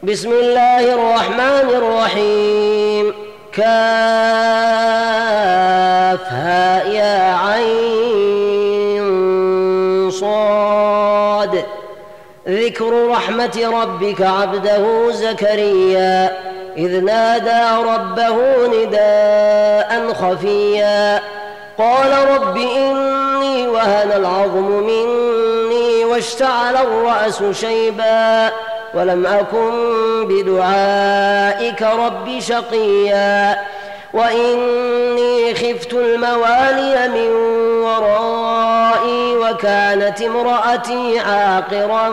بسم الله الرحمن الرحيم. كافها يا عين صاد. ذكر رحمة ربك عبده زكريا إذ نادى ربه نداء خفيا قال رب إني وهن العظم مني واشتعل الرأس شيبا ولم أكن بدعائك رب شقيا وإني خفت الموالي من ورائي وكانت امرأتي عاقرا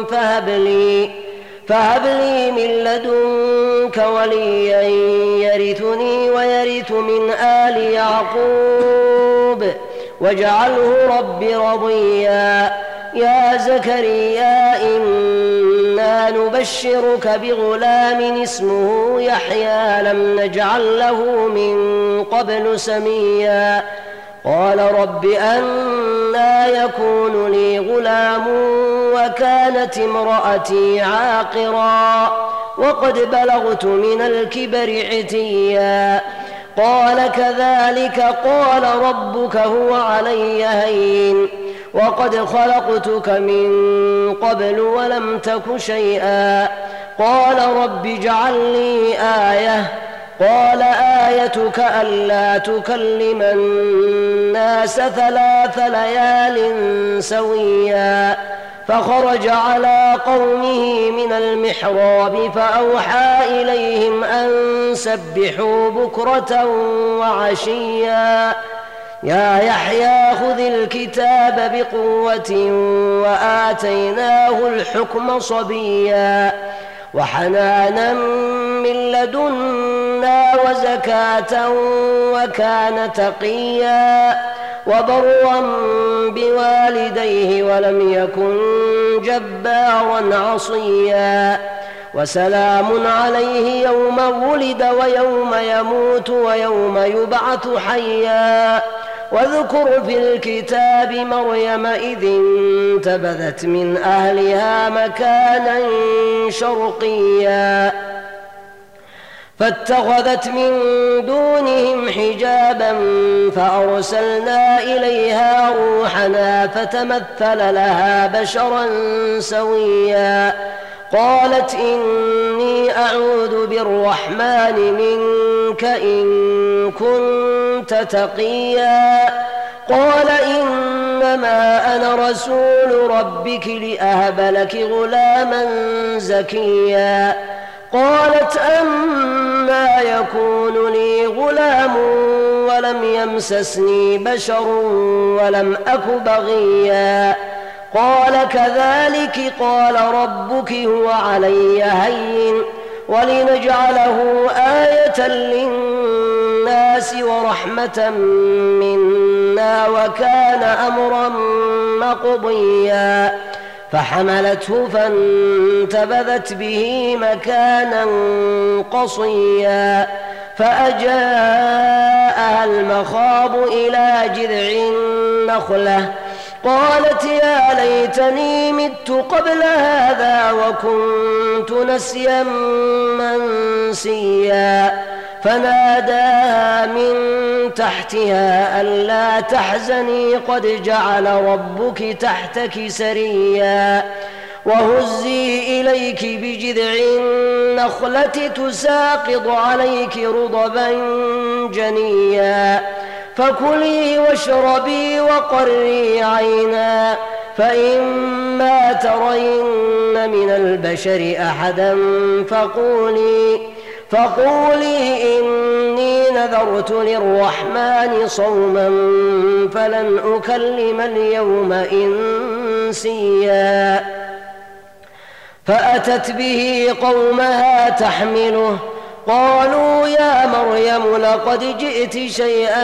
فهب لي من لدنك وليا يرثني ويرث من آل يعقوب واجعله رب رضيا. يا زكريا إنا نبشرك بغلام اسمه يحيى لم نجعل له من قبل سميا قال رب أنى يكون لي غلام وكانت امرأتي عاقرا وقد بلغت من الكبر عتيا قال كذلك قال ربك هو علي هين وقد خلقتك من قبل ولم تك شيئا قال رب اجعل لي آية قال آيتك ألا تكلم الناس 3 ليال سويا فخرج على قومه من المحراب فأوحى إليهم أن سبحوا بكرة وعشيا يا يحيى خذ الكتاب بقوة وآتيناه الحكم صبيا وحنانا من لدنا وزكاة وكان تقيا وبرا بوالديه ولم يكن جبارا عصيا وسلام عليه يوم ولد ويوم يموت ويوم يبعث حيا واذكر في الكتاب مريم إذ انتبذت من أهلها مكانا شرقيا فاتخذت من دونهم حجابا فأرسلنا إليها روحنا فتمثل لها بشرا سويا قالت إني أعوذ بالرحمن منك إن كنت تقيا قال إنما أنا رسول ربك لأهب لك غلاما زكيا قالت أنى يكون لي غلام ولم يمسسني بشر ولم أك بغيا قال كذلك قال ربك هو علي هين ولنجعله آية للناس ورحمة منا وكان أمرا مقضيا فحملته فانتبذت به مكانا قصيا فأجاءها المخاض إلى جذع النخلة قالت يا ليتني مت قبل هذا وكنت نسيا منسيا فناداها من تحتها ألا تحزني قد جعل ربك تحتك سريا وهزي إليك بجذع النخلة تساقط عليك رطبا جنيا فكلي واشربي وقري عينا فإما ترين من البشر أحدا فقولي إني نذرت للرحمن صوما فلن أكلم اليوم إنسيا فأتت به قومها تحمله قالوا يا مريم لقد جئت شيئا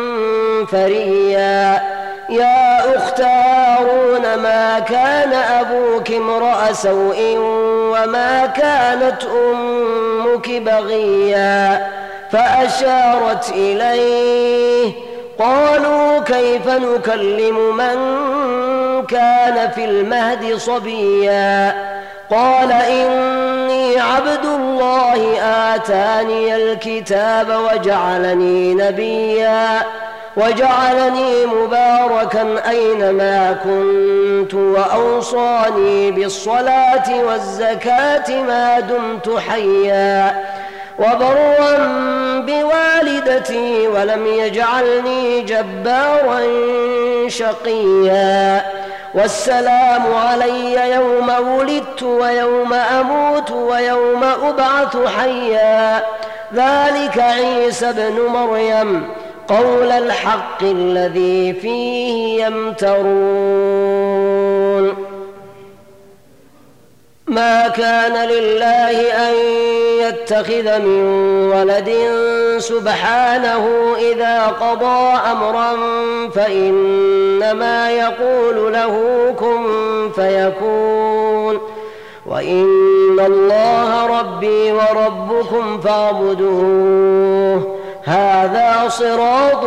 فريا يا أخت هارون ما كان أبوك امرأ سوء وما كانت أمك بغيا فأشارت إليه قالوا كيف نكلم من كان في المهد صبيا قال إني عبد الله آتاني الكتاب وجعلني نبيا وجعلني مباركا أينما كنت وأوصاني بالصلاة والزكاة ما دمت حيا وبرا بوالدتي ولم يجعلني جبارا شقيا والسلام علي يوم ولدت ويوم أموت ويوم أبعث حيا ذلك عيسى ابن مريم قول الحق الذي فيه يمترون ما كان لله أن يتخذ من ولد سبحانه إذا قضى أمرا فإنما يقول له كن فيكون وإن الله ربي وربكم فاعبدوه هذا صراط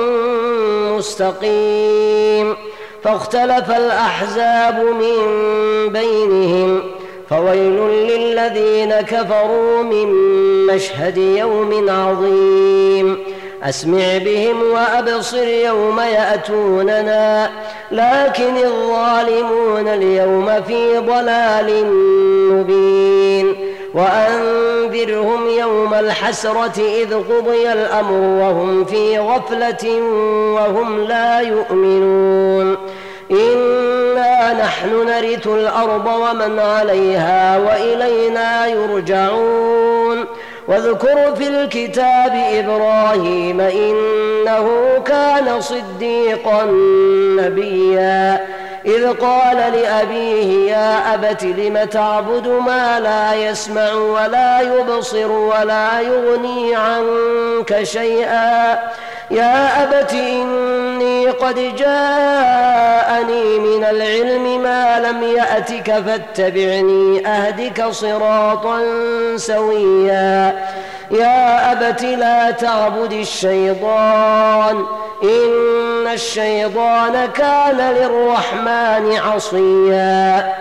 مستقيم فاختلف الأحزاب من بينهم فويل للذين كفروا من مشهد يوم عظيم أسمع بهم وأبصر يوم يأتوننا لكن الظالمون اليوم في ضلال مبين وأنذرهم يوم الحسرة إذ قضي الأمر وهم في غفلة وهم لا يؤمنون إنا نحن نرث الأرض ومن عليها وإلينا يرجعون واذكر في الكتاب إبراهيم إنه كان صديقا نبيا إذ قال لأبيه يا أبت لم تعبد ما لا يسمع ولا يبصر ولا يغني عنك شيئا يا أبت إني قد جاءني من العلم ما لم يأتك فاتبعني أهدك صراطا سويا يا أبت لا تعبد الشيطان إن الشيطان كان للرحمن عصيا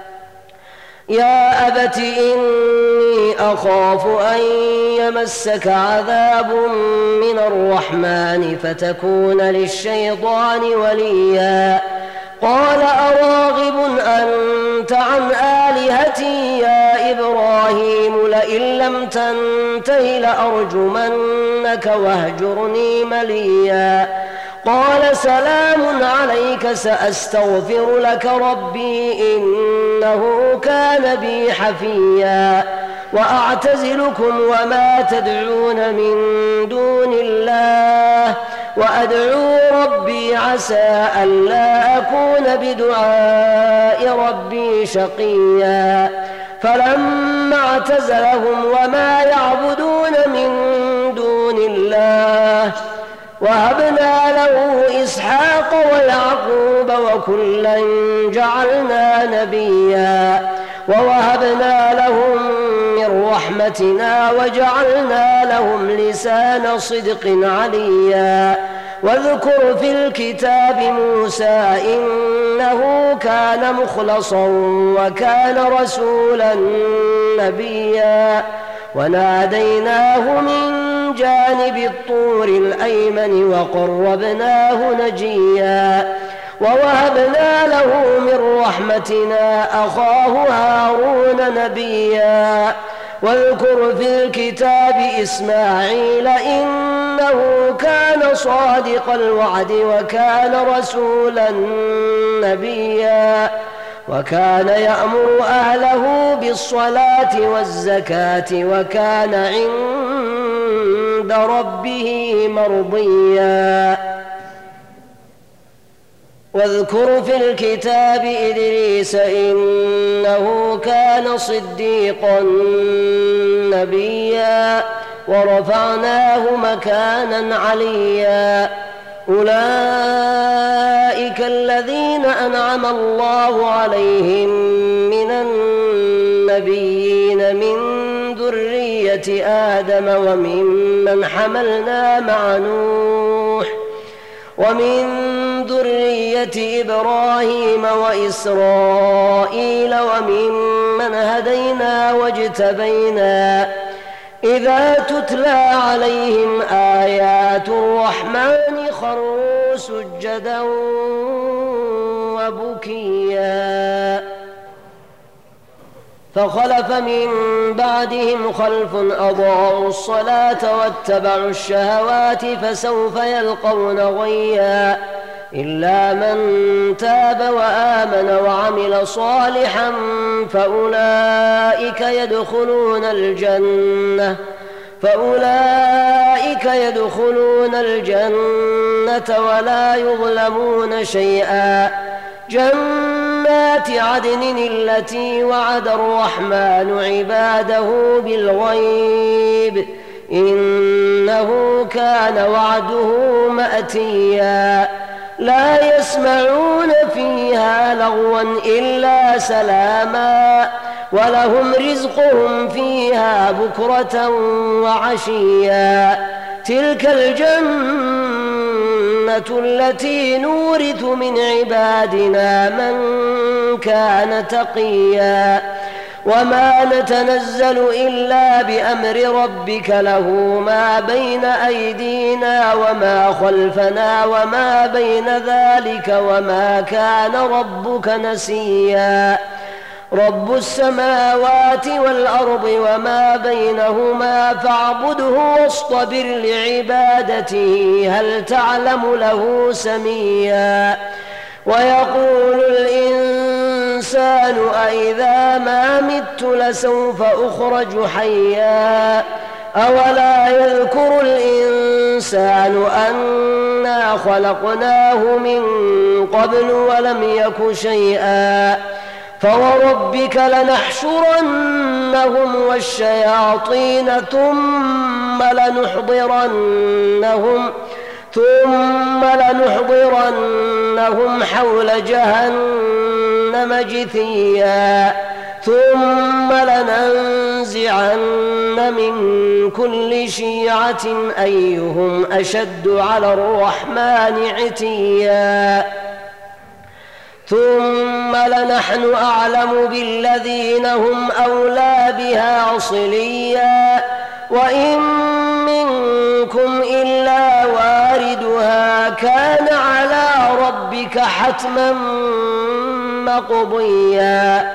يا أبت إني أخاف أن يمسك عذاب من الرحمن فتكون للشيطان وليا قال أراغب أنت عن آلهتي يا إبراهيم لئن لم تنته لأرجمنك واهجرني مليا قال سلام عليك سأستغفر لك ربي إنه كان بي حفيا وأعتزلكم وما تدعون من دون الله وأدعو ربي عسى ألا أكون بدعاء ربي شقيا فلما اعتزلهم وما يعبدون من دون الله وهبنا له إسحاق ويعقوب وكلا جعلنا نبيا ووهبنا لهم من رحمتنا وجعلنا لهم لسان صدق عليا واذكر في الكتاب موسى إنه كان مخلصا وكان رسولا نبيا وناديناه من جانب الطور الأيمن وقربناه نجيا ووهبنا له من رحمتنا أخاه هارون نبيا واذكر في الكتاب إسماعيل إنه كان صادق الوعد وكان رسولا نبيا وكان يأمر أهله بالصلاة والزكاة وكان عند ربه مرضيا واذكر في الكتاب إدريس إنه كان صديقا نبيا ورفعناه مكانا عليا أولئك الذين أنعم الله عليهم من النبيين من ذرية آدم وممن حملنا مع نوح ومن ذرية إبراهيم وإسرائيل وممن هدينا واجتبينا إذا تتلى عليهم آيات الرحمن خروا سجدا وبكيا فخلف من بعدهم خلف أضاعوا الصلاة واتبعوا الشهوات فسوف يلقون غيا إلا من تاب وآمن وعمل صالحا فأولئك يدخلون الجنة ولا يظلمون شيئا جنات عدن التي وعد الرحمن عباده بالغيب إنه كان وعده مأتيا لا يسمعون فيها لغوا إلا سلاما ولهم رزقهم فيها بكرة وعشيا تلك الجنة التي نورث من عبادنا من كان تقيا وما نتنزل إلا بأمر ربك له ما بين أيدينا وما خلفنا وما بين ذلك وما كان ربك نسيا رب السماوات والأرض وما بينهما فاعبده واصطبر لعبادته هل تعلم له سميا ويقول الإنسان أإذا ما مت لسوف أخرج حيا أولا يذكر الإنسان أنا خلقناه من قبل ولم يك شيئا فوربك لنحشرنهم والشياطين ثم لنحضرنهم حول جهنم جثيا ثم لننزعن من كل شيعة أيهم أشد على الرحمن عتيا ثم لنحن أعلم بالذين هم أولى بها صليا وإن منكم إلا واردها كان على ربك حتما مقضيا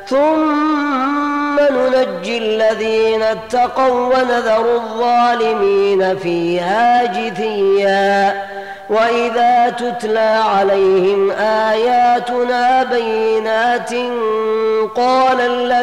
ثم ننجي الذين اتقوا ونذر الظالمين فيها جثيا وإذا تتلى عليهم آياتنا بينات قال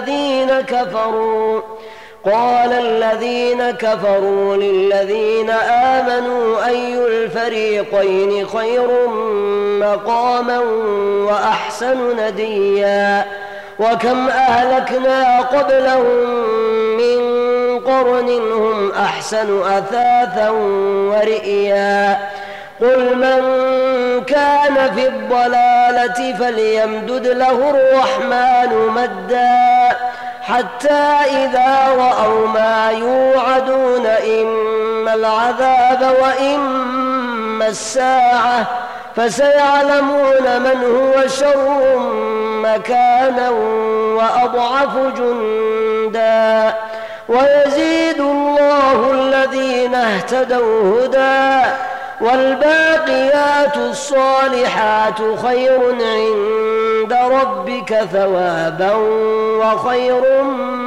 الذين كفروا للذين آمنوا أي الفريقين خير مقاما وأحسن نديا وكم أهلكنا قبلهم من قرن هم أحسن أثاثا ورئيا قل من كان في الضلالة فليمدد له الرحمن مدا حتى إذا رأوا ما يوعدون إما العذاب وإما الساعة فسيعلمون من هو شر مكانا وأضعف جندا ويزيد الله الذين اهتدوا هدى والباقيات الصالحات خير عند ربك ثوابا وخير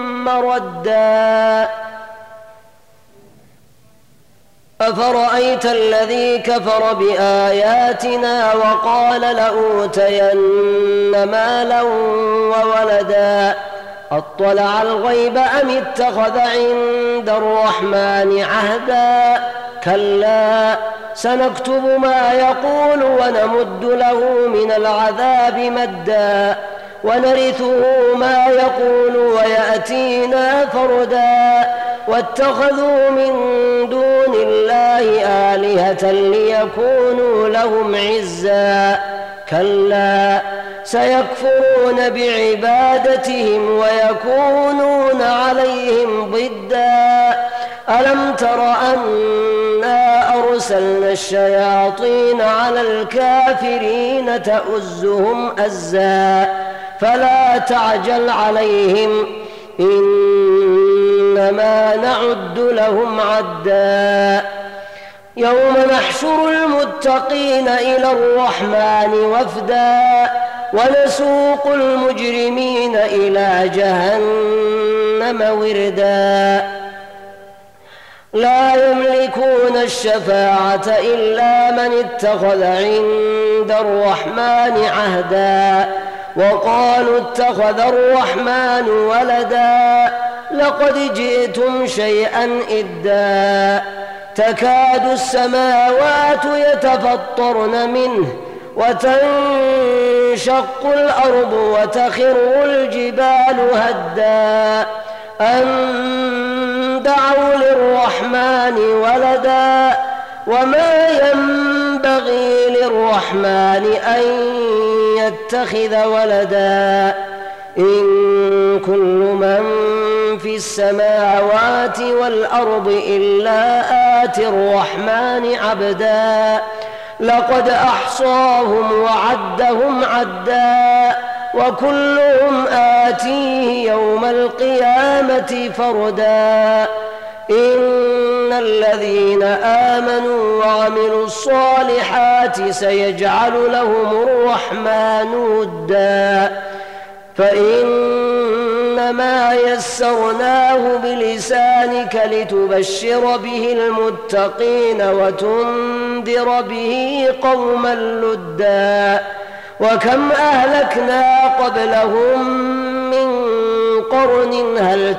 مردا أفرأيت الذي كفر بآياتنا وقال لأوتين مالا وولدا أطلع الغيب أم اتخذ عند الرحمن عهدا كلا سنكتب ما يقول ونمد له من العذاب مدا ونرثه ما يقول ويأتينا فردا واتخذوا من دون الله آلهة ليكونوا لهم عزا كلا سيكفرون بعبادتهم ويكونون عليهم ضدا ألم تر أنا أرسلنا الشياطين على الكافرين تؤزهم أزا فلا تعجل عليهم إنما نعد لهم عدا يوم نحشر المتقين إلى الرحمن وفدا ونسوق المجرمين إلى جهنم وردا لا يملكون الشفاعة إلا من اتخذ عند الرحمن عهدا وقالوا اتخذ الرحمن ولدا لقد جئتم شيئا إدا تكاد السماوات يتفطرن منه وتنشق الأرض وتخر الجبال هدا أن دعوا للرحمن ولدا وما ينبغي للرحمن أن يتخذ ولدا إن كل من في السماوات والأرض إلا آتي الرحمن عبدا لقد أحصاهم وعدهم عدا وكلهم آتيه يوم القيامة فردا إن الذين آمنوا وعملوا الصالحات سيجعل لهم الرحمن ودا فإنما يسرناه بلسانك لتبشر به المتقين وتنذر به قوما لدا وكم أهلكنا قبلهم من قرن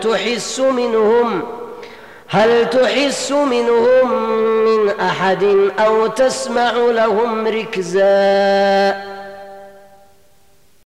هل تحس منهم من أحد أو تسمع لهم ركزا